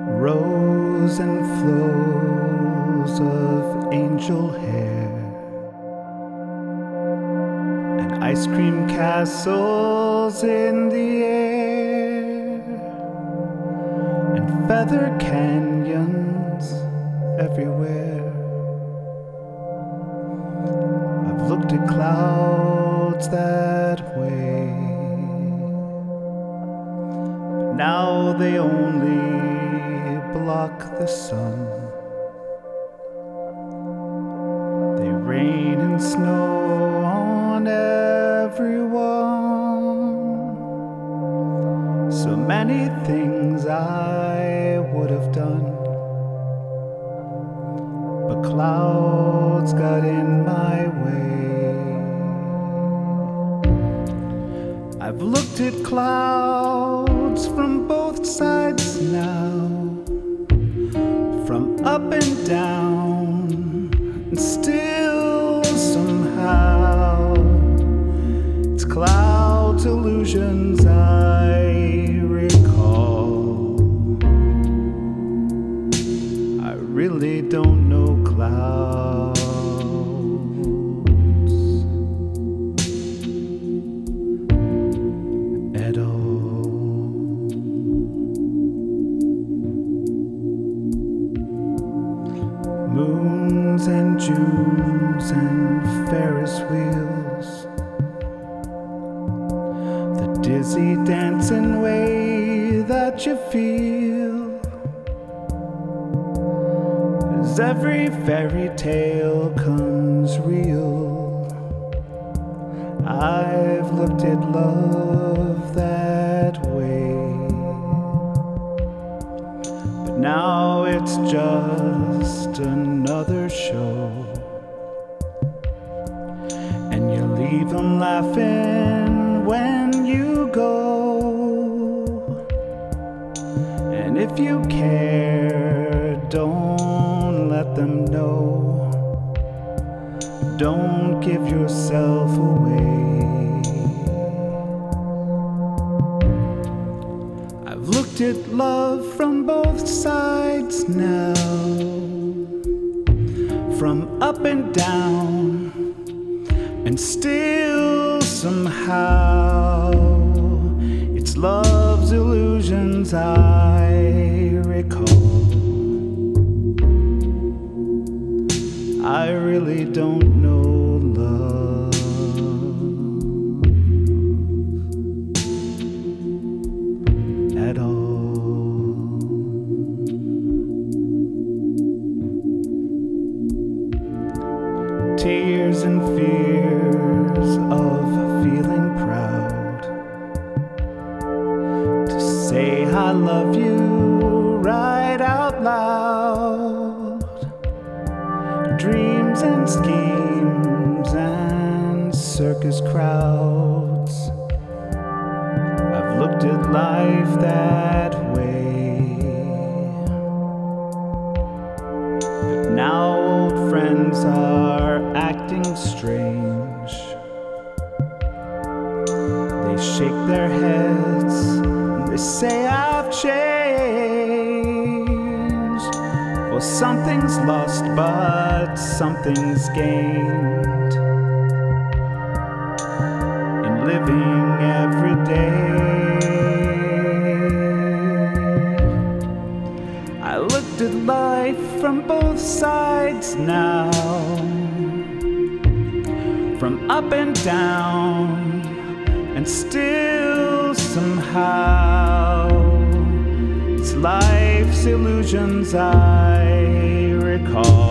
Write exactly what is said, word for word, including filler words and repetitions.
rows and flows of angel hair, and ice cream castles in the air, and feather canyons everywhere. I've looked at clouds that way, but now they only block the sun. They rain and snow on everyone. So many things I would have done, but clouds got in my way. I've looked at clouds from both sides now, from up and down, and still somehow it's clouds, illusions I recall. I really don't know clouds at all. Moons and Junes and Ferris wheels, the dizzy dancing way that you feel, as every fairy tale comes real. I've looked at love that way, but now it's just another show, and you leave them laughing when you go. And if you care, don't let them know. Don't give yourself away. I've looked at love from both sides now, from up and down, and still somehow it's love's illusions I recall. I really don't know love at all. Tears and fears of feeling proud to say I love you right out loud. Dreams and schemes and circus crowds, I've looked at life that way. But now old friends are acting strange. They shake their heads and they say I've changed. Well, something's lost, but something's gained in living every day. I looked at life from both sides now, from up and down, and still somehow it's life's illusions I recall.